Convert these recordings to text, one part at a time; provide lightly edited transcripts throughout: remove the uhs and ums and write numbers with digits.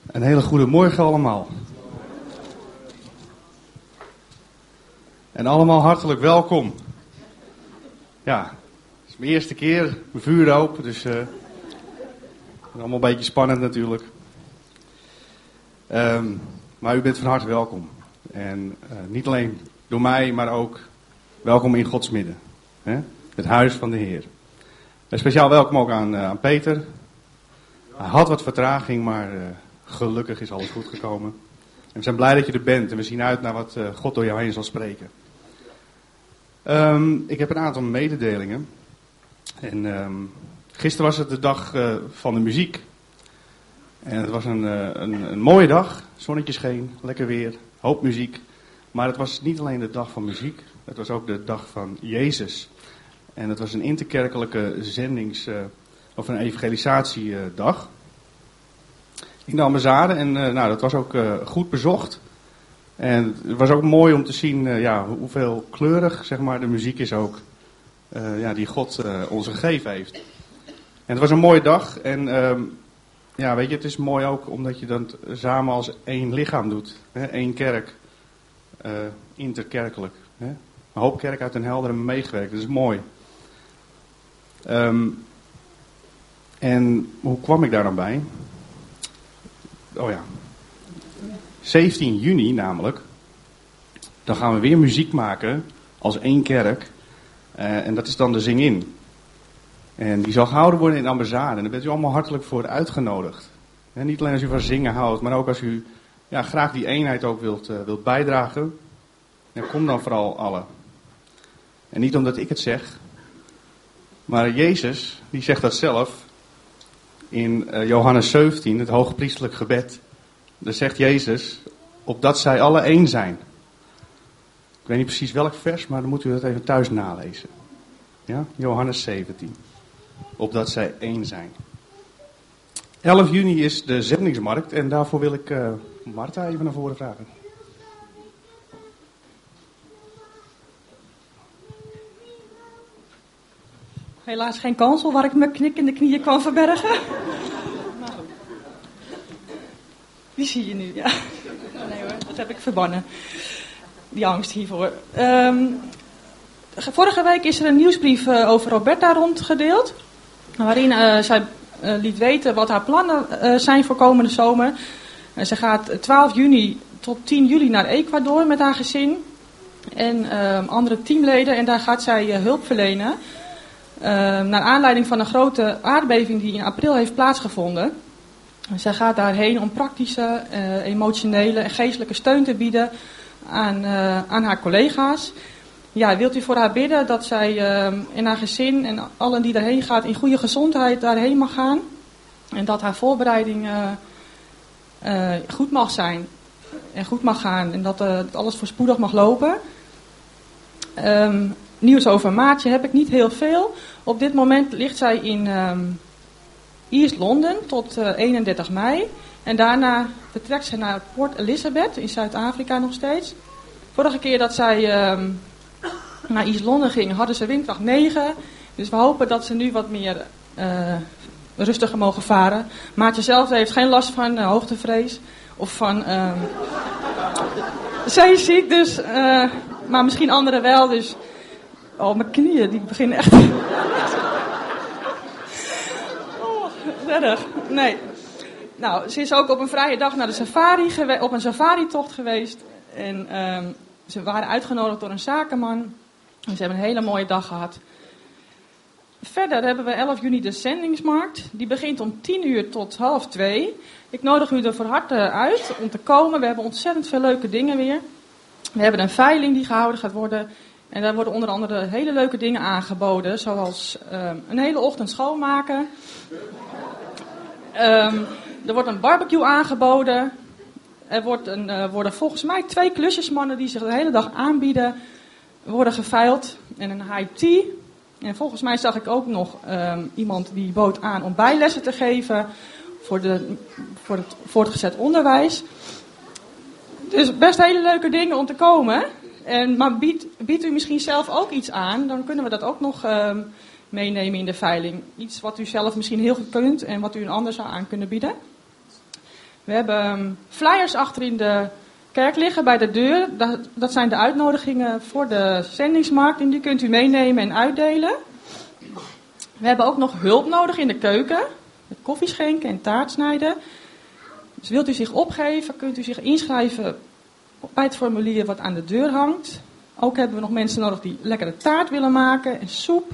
Een hele goede morgen allemaal. En allemaal hartelijk welkom. Ja, het is mijn eerste keer, mijn vuur open, dus allemaal een beetje spannend natuurlijk. Maar u bent van harte welkom. En niet alleen door mij, maar ook welkom in Gods midden. Hè? Het huis van de Heer. En speciaal welkom ook aan Peter. Hij had wat vertraging, maar gelukkig is alles goed gekomen. En we zijn blij dat je er bent en we zien uit naar wat God door jou heen zal spreken. Ik heb een aantal mededelingen. En gisteren was het de dag van de muziek. En het was een mooie dag. Zonnetje scheen, lekker weer, hoop muziek. Maar het was niet alleen de dag van muziek. Het was ook de dag van Jezus. En het was een interkerkelijke of een evangelisatiedag. In de ambassade. En dat was ook goed bezocht. En het was ook mooi om te zien hoeveel kleurig zeg maar, de muziek is ook. Die God ons gegeven heeft. En het was een mooie dag. En weet je, het is mooi ook omdat je dat samen als één lichaam doet. Hè? Één kerk. Interkerkelijk. Hè? Een hoop kerk uit Den Helder hebben meegewerkt. Dat is mooi. En hoe kwam ik daar dan bij? 17 juni namelijk. Dan gaan we weer muziek maken als één kerk. En dat is dan de Zing-in. En die zal gehouden worden in de ambassade. En daar bent u allemaal hartelijk voor uitgenodigd. En niet alleen als u van zingen houdt, maar ook als u graag die eenheid ook wilt bijdragen. Kom dan vooral alle. En niet omdat ik het zeg. Maar Jezus, die zegt dat zelf. In Johannes 17, het hoogpriestelijk gebed. Daar zegt Jezus, opdat zij alle één zijn. Ik weet niet precies welk vers, maar dan moet u dat even thuis nalezen. Ja? Johannes 17. Opdat zij één zijn. 11 juni is de zendingsmarkt en daarvoor wil ik Marta even naar voren vragen. Helaas geen kansel waar ik mijn knik in de knieën kan verbergen. Die zie je nu, ja. Nee hoor, dat heb ik verbannen. Die angst hiervoor. Vorige week is er een nieuwsbrief over Roberta rondgedeeld. Waarin zij liet weten wat haar plannen zijn voor komende zomer. Ze gaat 12 juni tot 10 juli naar Ecuador met haar gezin. En andere teamleden. En daar gaat zij hulp verlenen. Naar aanleiding van een grote aardbeving die in april heeft plaatsgevonden. Zij gaat daarheen om praktische, emotionele en geestelijke steun te bieden aan haar collega's. Ja, wilt u voor haar bidden dat zij en haar gezin en allen die daarheen gaat in goede gezondheid daarheen mag gaan. En dat haar voorbereiding goed mag zijn en goed mag gaan. En dat alles voorspoedig mag lopen. Nieuws over Maartje heb ik niet heel veel. Op dit moment ligt zij in East London tot 31 mei. En daarna vertrekt zij naar Port Elizabeth in Zuid-Afrika nog steeds. Vorige keer dat zij naar East London ging, hadden ze windkracht 9. Dus we hopen dat ze nu wat meer rustiger mogen varen. Maartje zelf heeft geen last van hoogtevrees. Of van zeeziek, dus, maar misschien anderen wel. Dus, mijn knieën, die beginnen echt... Erg. Nee. Nou, ze is ook op een vrije dag naar de op een safari-tocht geweest. En ze waren uitgenodigd door een zakenman. En ze hebben een hele mooie dag gehad. Verder hebben we 11 juni de zendingsmarkt. Die begint om 10 uur tot 1:30. Ik nodig u er van harte uit om te komen. We hebben ontzettend veel leuke dingen weer. We hebben een veiling die gehouden gaat worden. En daar worden onder andere hele leuke dingen aangeboden. Zoals een hele ochtend schoonmaken. Er wordt een barbecue aangeboden. Er worden volgens mij 2 klusjesmannen die zich de hele dag aanbieden. Worden geveild. En een high tea. En volgens mij zag ik ook nog iemand die bood aan om bijlessen te geven. Voor het voortgezet onderwijs. Dus best hele leuke dingen om te komen. Maar biedt u misschien zelf ook iets aan. Dan kunnen we dat ook nog meenemen in de veiling. Iets wat u zelf misschien heel goed kunt en wat u een ander zou aan kunnen bieden. We hebben flyers achter in de kerk liggen bij de deur. Dat zijn de uitnodigingen voor de zendingsmarkt en die kunt u meenemen en uitdelen. We hebben ook nog hulp nodig in de keuken. Met koffie schenken en taart snijden. Dus wilt u zich opgeven, kunt u zich inschrijven bij het formulier wat aan de deur hangt. Ook hebben we nog mensen nodig die lekkere taart willen maken en soep.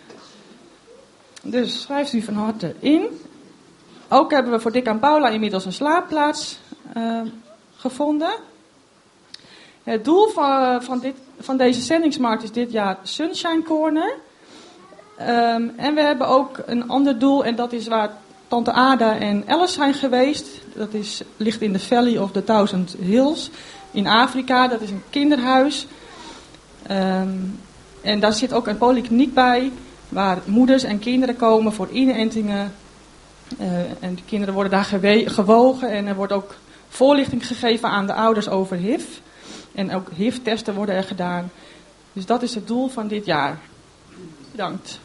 Dus schrijft u van harte in. Ook hebben we voor Dick en Paula inmiddels een slaapplaats gevonden. Het doel van deze zendingsmarkt is dit jaar Sunshine Corner. En we hebben ook een ander doel en dat is waar Tante Ada en Alice zijn geweest. Dat ligt in de Valley of the Thousand Hills in Afrika. Dat is een kinderhuis. En daar zit ook een polykliniek bij waar moeders en kinderen komen voor inentingen. En de kinderen worden daar gewogen en er wordt ook voorlichting gegeven aan de ouders over HIV. En ook HIV-testen worden er gedaan. Dus dat is het doel van dit jaar. Bedankt.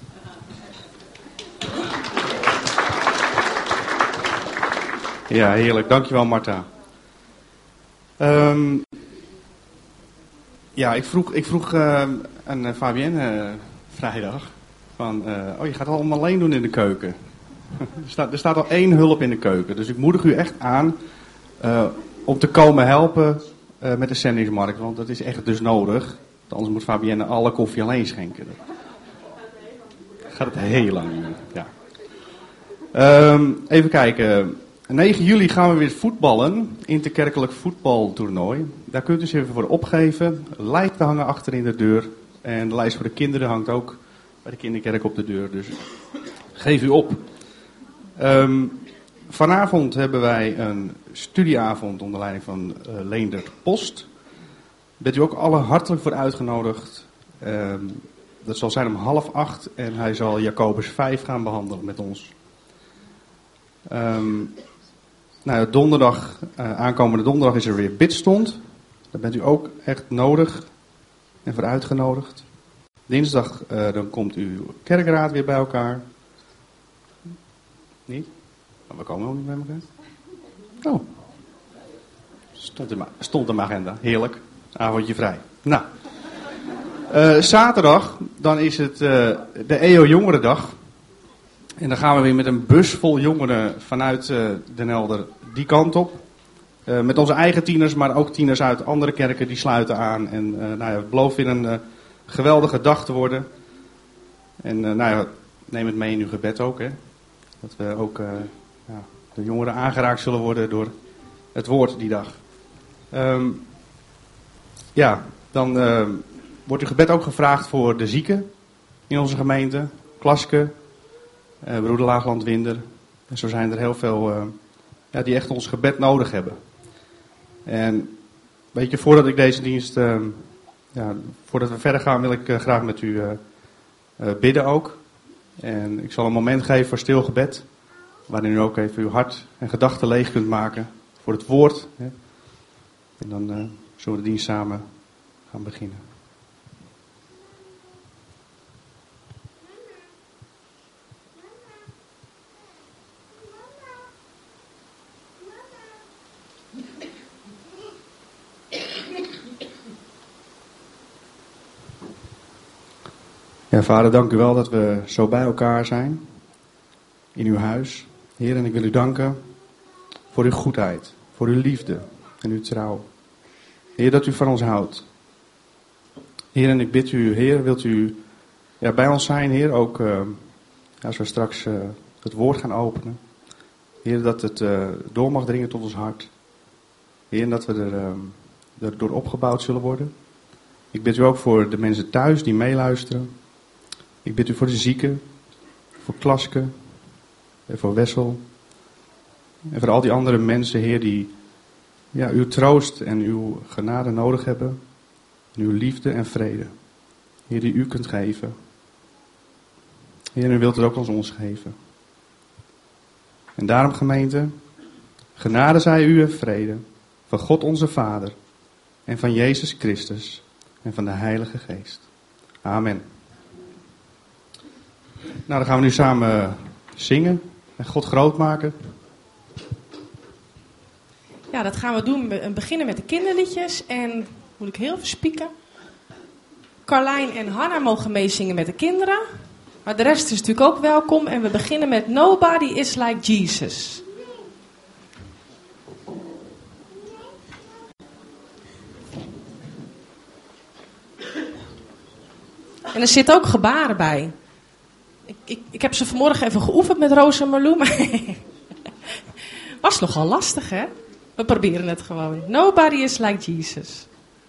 Ja, heerlijk. Dankjewel, Marta. Ja, ik vroeg aan Fabienne vrijdag van, je gaat het allemaal alleen doen in de keuken. Er staat al 1 hulp in de keuken. Dus ik moedig u echt aan om te komen helpen met de zendingsmarkt. Want dat is echt dus nodig. Anders moet Fabienne alle koffie alleen schenken. Gaat het heel lang duren. Ja. Even kijken. 9 juli gaan we weer voetballen. Interkerkelijk voetbaltoernooi. Daar kunt u zich even voor opgeven. Lijsten hangen achter in de deur. En de lijst voor de kinderen hangt ook bij de kinderkerk op de deur. Dus geef u op. Vanavond hebben wij een studieavond onder leiding van Leendert Post. Bent u ook alle hartelijk voor uitgenodigd. Dat zal zijn om 7:30 en hij zal Jacobus 5 gaan behandelen met ons. Aankomende donderdag is er weer bidstond. Daar bent u ook echt nodig en voor uitgenodigd. Dinsdag dan komt uw kerkraad weer bij elkaar. Niet? Maar we komen ook niet bij elkaar. Oh. Stond in mijn agenda. Heerlijk. Avondje vrij. Nou. Zaterdag, dan is het de EO Jongerendag. En dan gaan we weer met een bus vol jongeren vanuit Den Helder die kant op. Met onze eigen tieners, maar ook tieners uit andere kerken die sluiten aan. En het belooft weer een geweldige dag te worden. En neem het mee in uw gebed ook. Hè. Dat we ook de jongeren aangeraakt zullen worden door het woord die dag. Dan wordt uw gebed ook gevraagd voor de zieken in onze gemeente. Klaske, broeder Laagland-Winder. En zo zijn er heel veel die echt ons gebed nodig hebben. En weet je, voordat ik deze dienst, voordat we verder gaan, wil ik graag met u bidden ook. En ik zal een moment geven voor stil gebed, waarin u ook even uw hart en gedachten leeg kunt maken voor het woord. Hè. En dan zullen we de dienst samen gaan beginnen. Ja, Vader, dank u wel dat we zo bij elkaar zijn in uw huis. Heer, en ik wil u danken voor uw goedheid, voor uw liefde en uw trouw. Heer, dat u van ons houdt. Heer, en ik bid u, Heer, wilt u bij ons zijn, Heer, ook als we straks het woord gaan openen. Heer, dat het door mag dringen tot ons hart. Heer, en dat we er door opgebouwd zullen worden. Ik bid u ook voor de mensen thuis die meeluisteren. Ik bid u voor de zieken, voor Klaske, en voor Wessel. En voor al die andere mensen, Heer, die uw troost en uw genade nodig hebben. En uw liefde en vrede. Heer, die u kunt geven. Heer, u wilt het ook als ons geven. En daarom, gemeente, genade zij u en vrede van God onze Vader en van Jezus Christus en van de Heilige Geest. Amen. Nou, dan gaan we nu samen zingen en God groot maken. Ja, dat gaan we doen. We beginnen met de kinderliedjes. En moet ik heel even spieken. Carlijn en Hanna mogen meezingen met de kinderen. Maar de rest is natuurlijk ook welkom. En we beginnen met Nobody is Like Jesus. En er zitten ook gebaren bij. Ik heb ze vanmorgen even geoefend met Roos en Marlou. Maar was nogal lastig, hè? We proberen het gewoon. Nobody is like Jesus.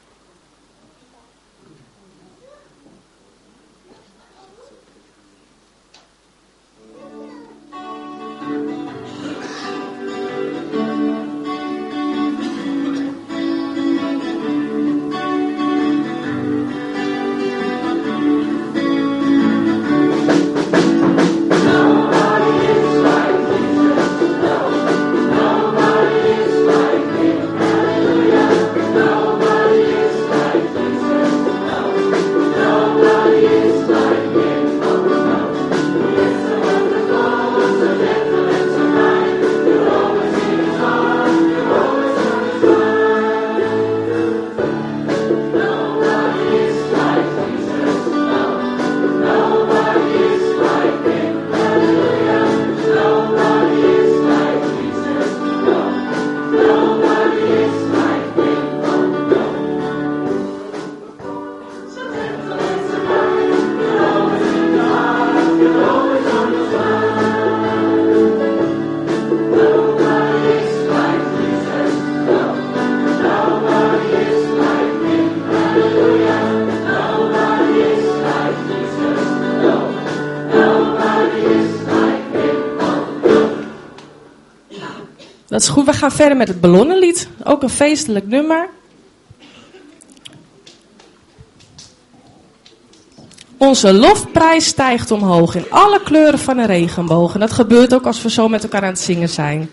Dat is goed, we gaan verder met het ballonnenlied. Ook een feestelijk nummer. Onze lofprijs stijgt omhoog in alle kleuren van een regenboog. En dat gebeurt ook als we zo met elkaar aan het zingen zijn.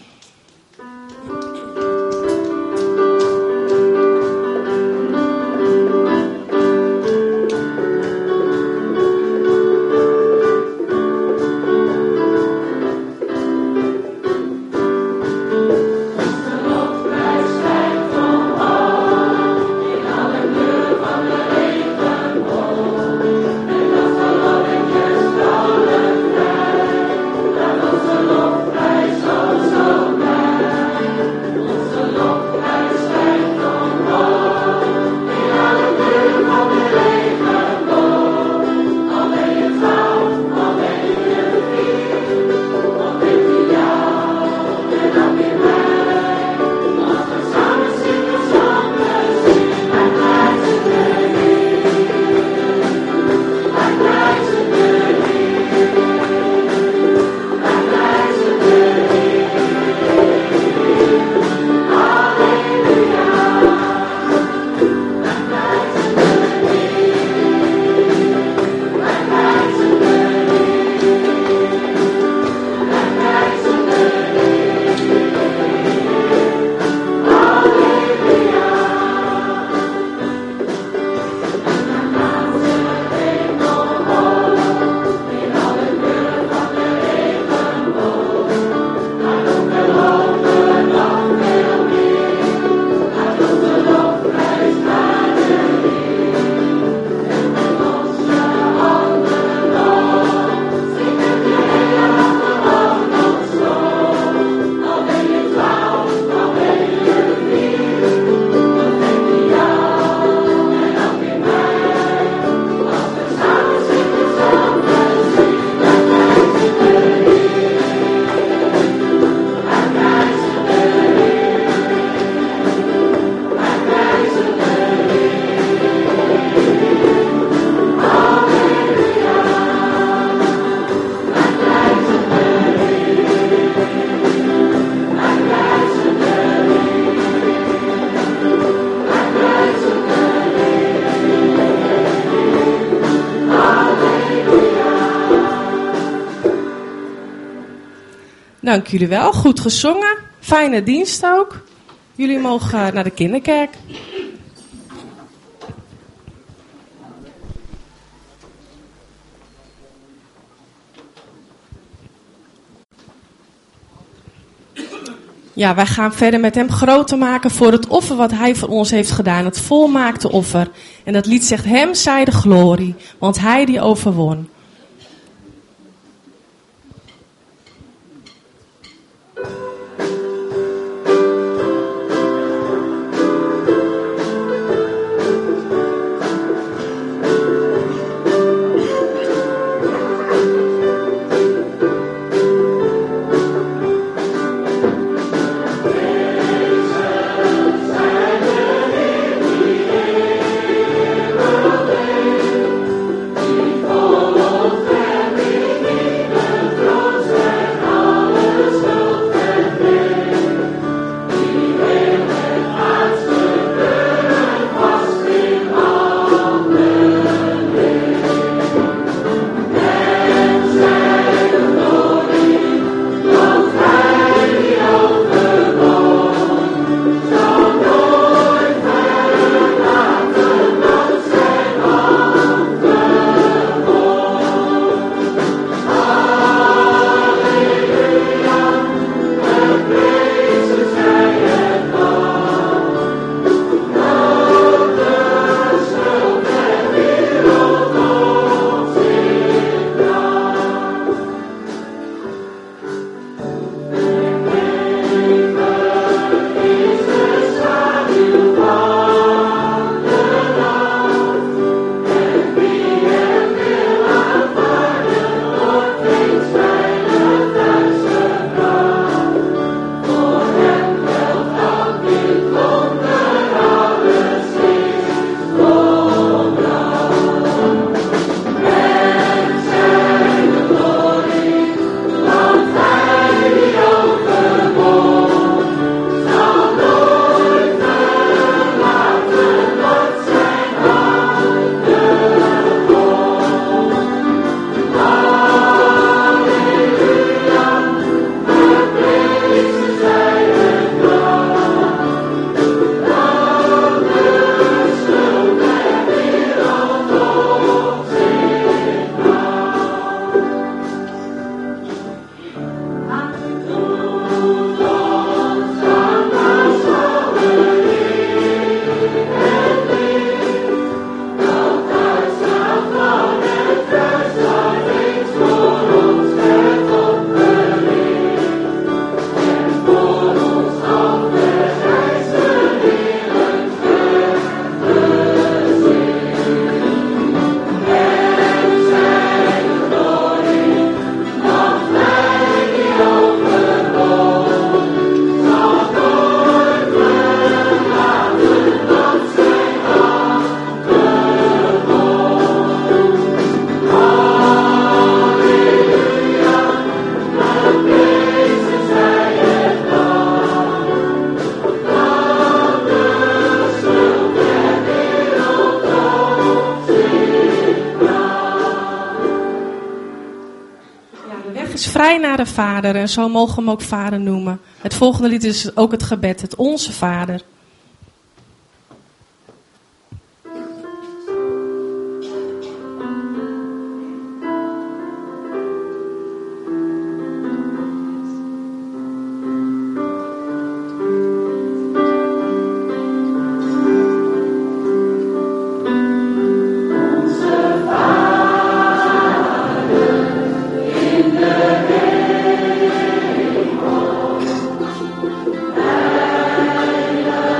Dank jullie wel. Goed gezongen. Fijne dienst ook. Jullie mogen naar de kinderkerk. Ja, wij gaan verder met hem groter maken voor het offer wat hij voor ons heeft gedaan. Het volmaakte offer. En dat lied zegt, hem zij de glorie, want hij die overwon. Vrij naar de Vader, en zo mogen we hem ook Vader noemen. Het volgende lied is ook het gebed, het Onze Vader. Heilige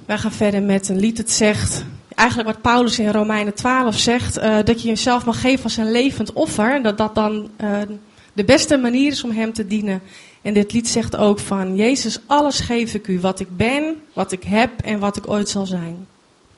Wij gaan verder met een lied. Het zegt, eigenlijk wat Paulus in Romeinen 12 zegt, dat je jezelf mag geven als een levend offer. En dat dan de beste manier is om hem te dienen. En dit lied zegt ook van, Jezus, alles geef ik u. Wat ik ben, wat ik heb en wat ik ooit zal zijn.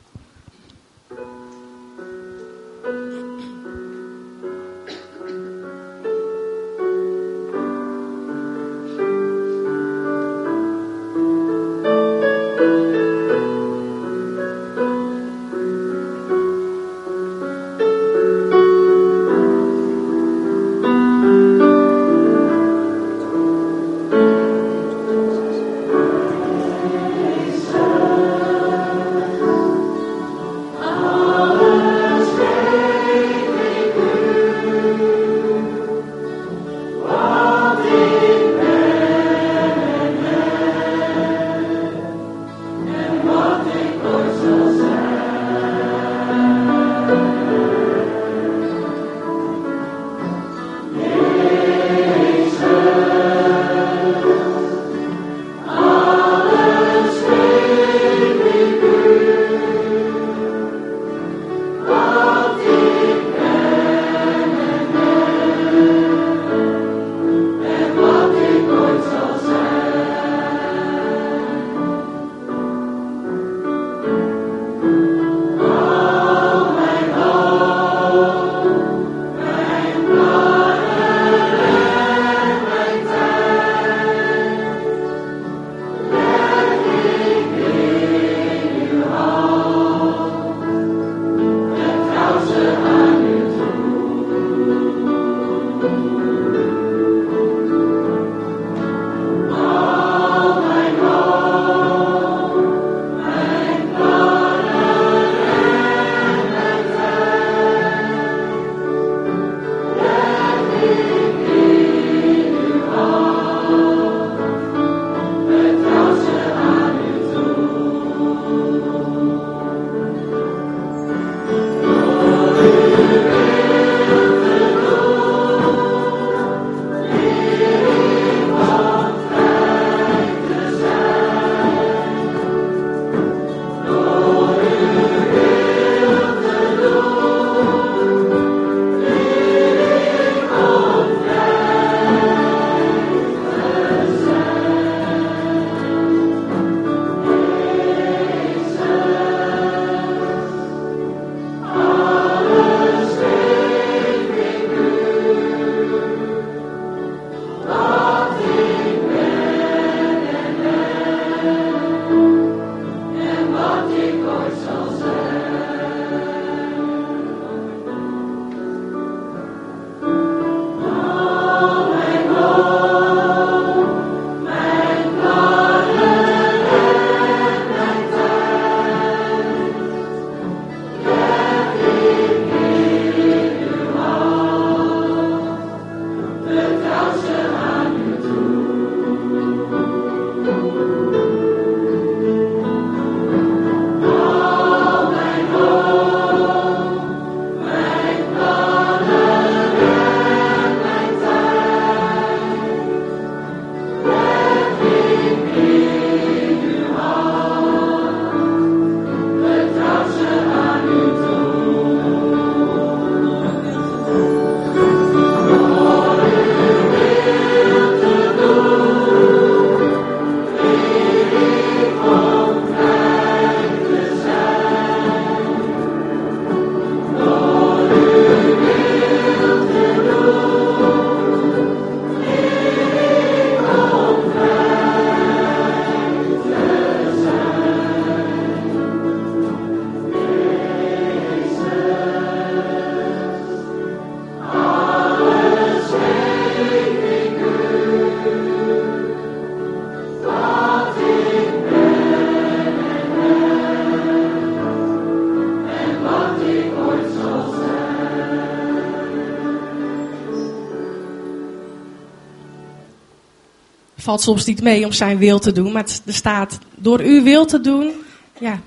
valt soms niet mee om zijn wil te doen. Maar er staat, door uw wil te doen, ja,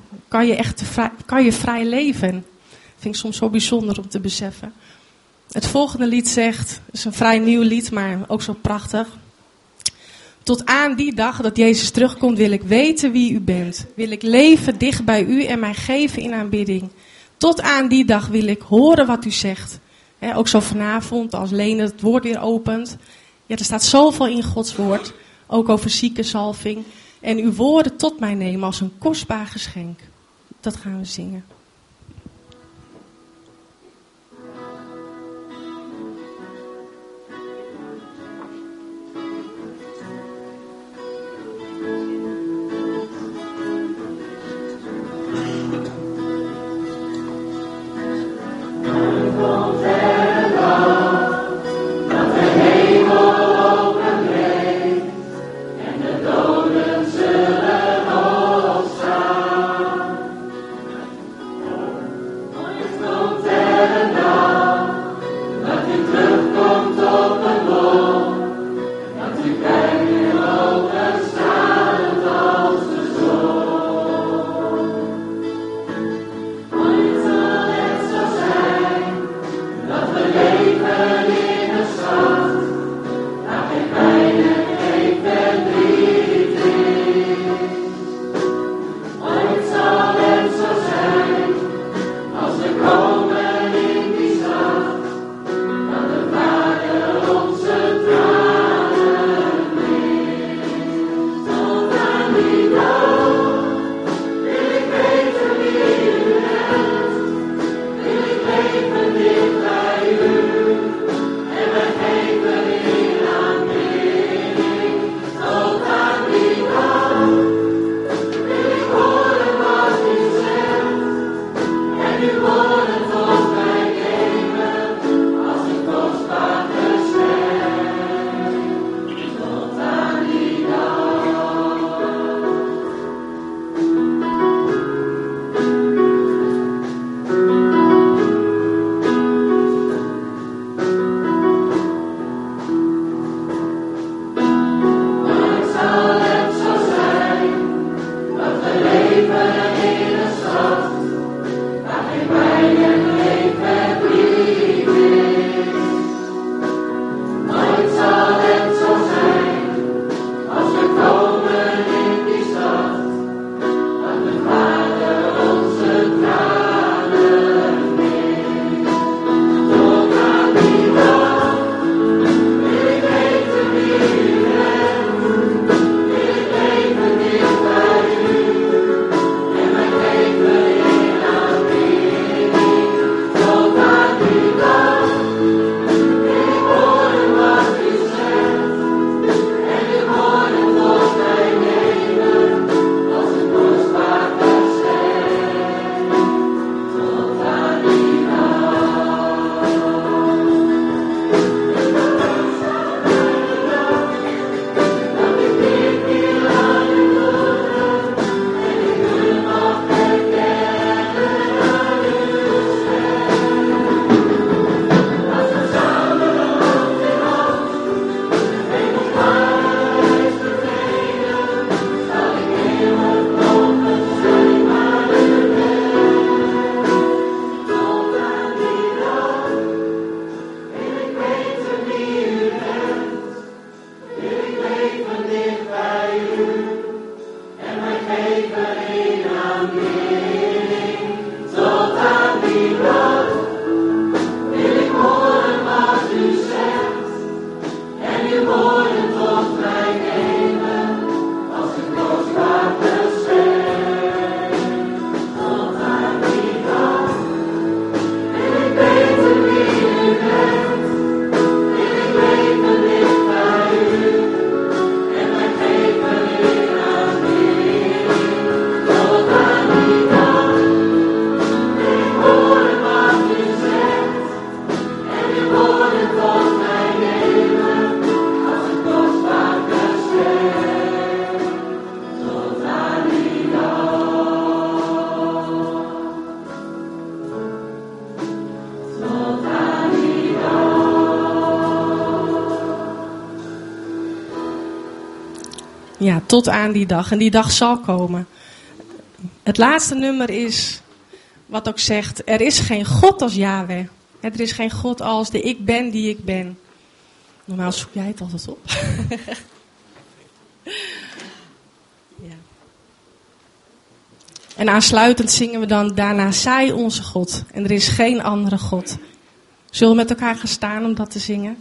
kan je vrij leven. Dat vind ik soms zo bijzonder om te beseffen. Het volgende lied zegt, het is een vrij nieuw lied, maar ook zo prachtig. Tot aan die dag dat Jezus terugkomt wil ik weten wie u bent. Wil ik leven dicht bij u en mij geven in aanbidding. Tot aan die dag wil ik horen wat u zegt. Ook zo vanavond als Lene het woord weer opent. Ja, er staat zoveel in Gods woord. Ook over ziekenzalving. En uw woorden tot mij nemen als een kostbaar geschenk. Dat gaan we zingen. Ja, tot aan die dag. En die dag zal komen. Het laatste nummer is, wat ook zegt, er is geen God als Yahweh. Er is geen God als de ik ben die ik ben. Normaal zoek jij het altijd op. Ja. En aansluitend zingen we dan: daarna zij onze God. En er is geen andere God. Zullen we met elkaar gaan staan om dat te zingen?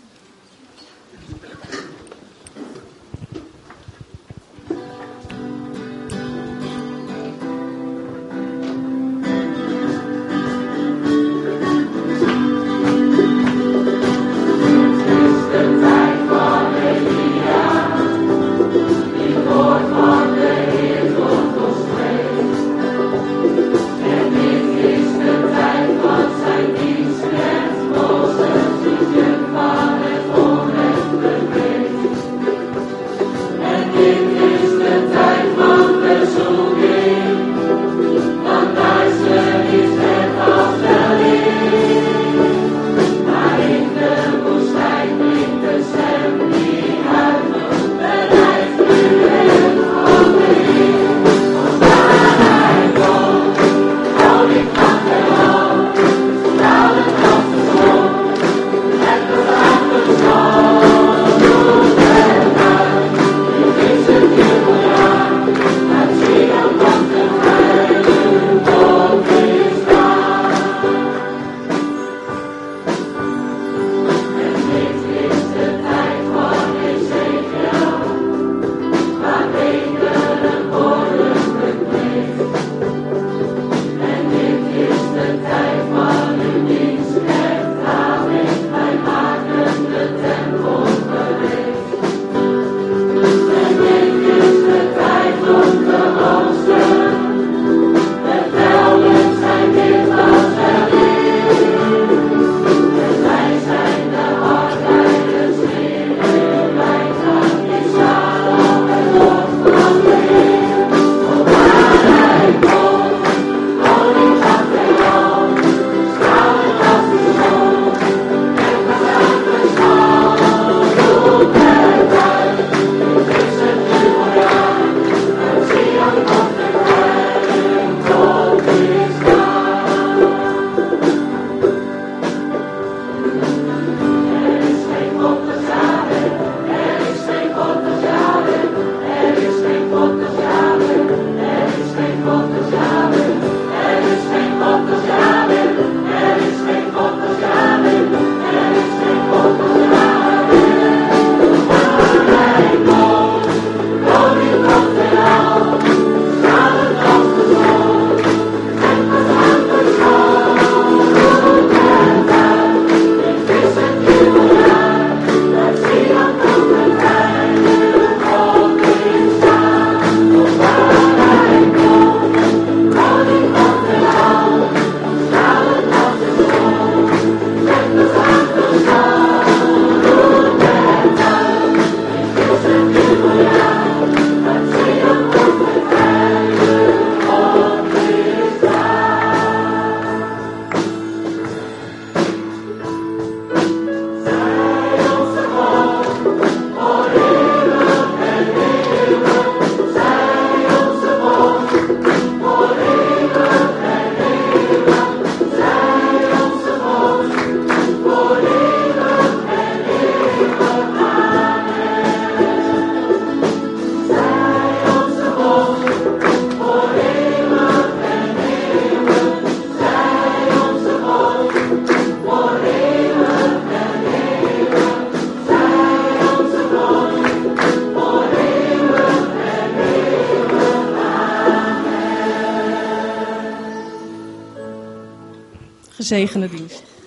Gezegende dienst.